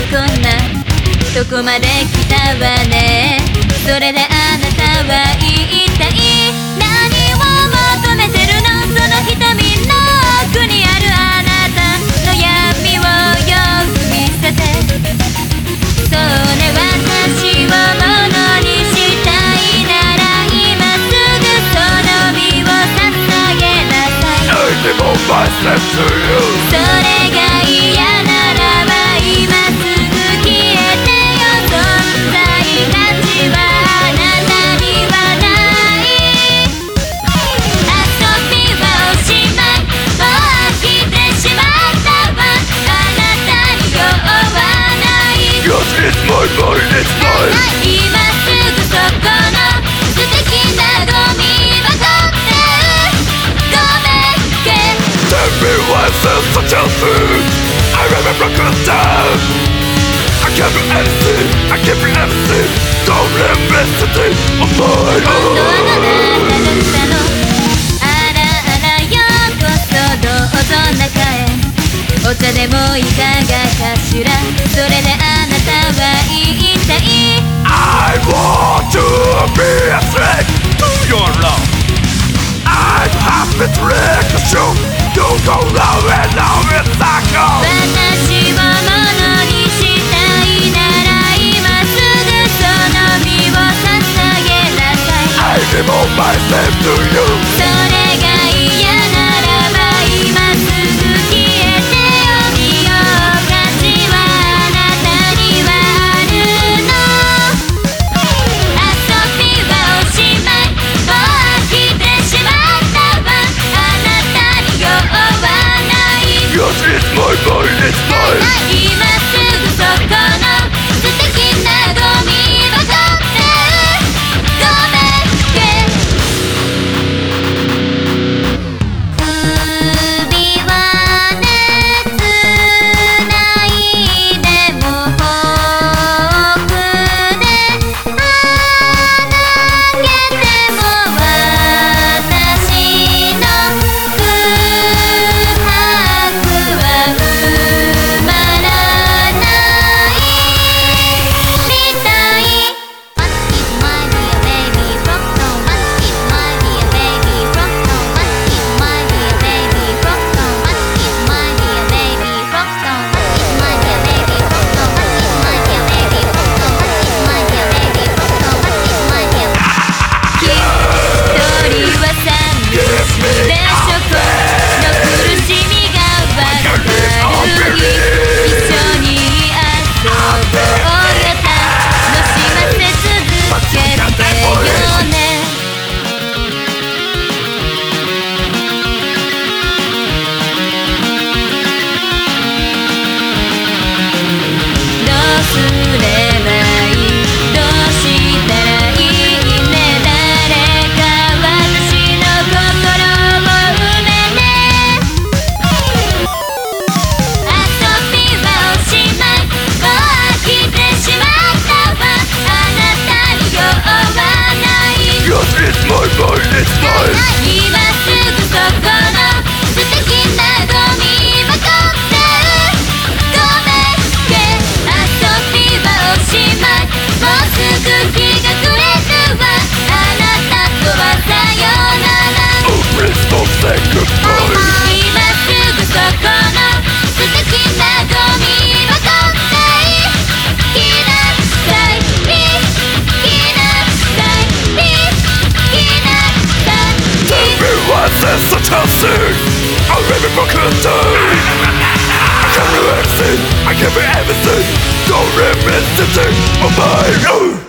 こんなとこまで来たわね。それであなたは一体何を求めてるの？その瞳の奥にあるあなたの闇をよく見せて。そうね、私をものにしたいなら今すぐその身を捧げなさい。それが嫌ならば今すぐ消えてよ。存在価値はあなたにはない。遊びはおしまい、もう飽きてしまったわ。あなたに用はない。 Yes, it's my mind, it's mine. 今すぐそこの素敵なゴミ箱でごめんけ。 Tell me why there's such a thing. I remember good time. I can't do anything, I can't be everything. Don't let me sit on my 今度はあな own. ただったの。あらあらようこそ、どうぞ中へ。お茶でもいかがかしら。それであなたは一体 I want to be a threat to your love. I'm happy to wreck the show. You go low and low and cycle. 私をものにしたいなら今すぐその身を捧げなさい。 I give all myself to you. それが嫌ならば今すぐ消えてよ。見よう価値はあなたにはあるの。遊びはおしまい、もう飽きてしまったわ。あなたに用はない。 Yes, it's my mind, it's mine. 今すぐそこの素敵なゴミ箱でごめんけ。首は熱ないでもフォークで穴開けても私の空白は埋まらないみたい。 What is my dear baby from no? What is my dear baby from no? What is my dear baby from no? What is my dear baby from no? What is my dear baby from no? What is my dear baby from no? What is my dear baby from no? What is my dear baby 一人は寂しいでしょ。この苦しみがわかる日、一緒に遊ぼうよ。楽しませ続けてよね。どうすればいい？どうしたらいいね？誰か私の心を埋めて。遊びはおしまい、もう飽きてしまったわ。あなたに用はない。 Yes, it's my mind, it's mine. 今すぐそこの素敵なゴミ箱でごめんけ。遊びはおしまい、もうすぐ日が暮れるわ。あなたとはさよなら。 Oh, please don't say goodbye. 今すぐそこの素敵なゴミ箱で来なさい。来なさい。来なさい。 Tell me why there's such a thing. I remember good time. I can't do anything, I can't be everything. Don't let me sit on my own.